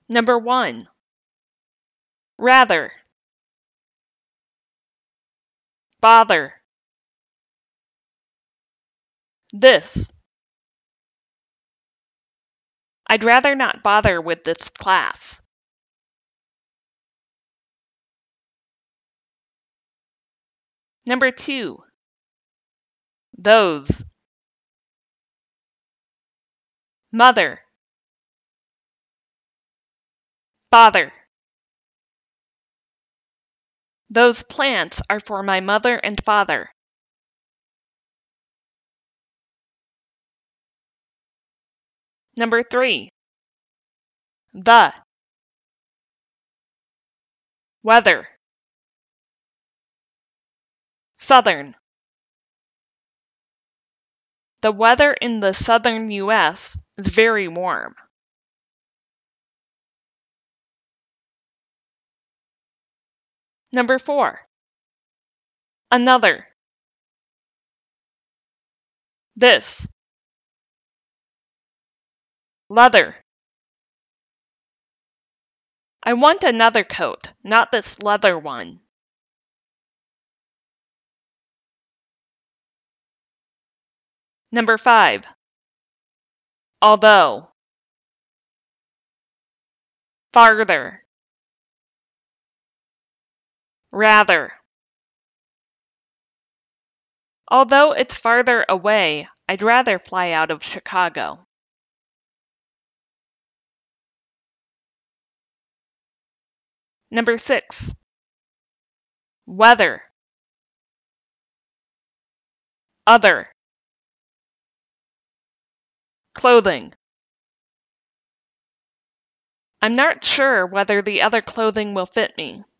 Number 1. Rather. Bother. This. I'd rather not bother with this class. Number 2. Those. Mother. Father. Those plants are for my mother and father. Number 3. The. Weather. Southern. The weather in the southern U.S. is very warm. Number 4. Another. This. Leather. I want another coat, not this leather one. Number 5. Although. Farther. Rather. Although it's farther away, I'd rather fly out of Chicago. Number 6. Weather. Other. Clothing. I'm not sure whether the other clothing will fit me.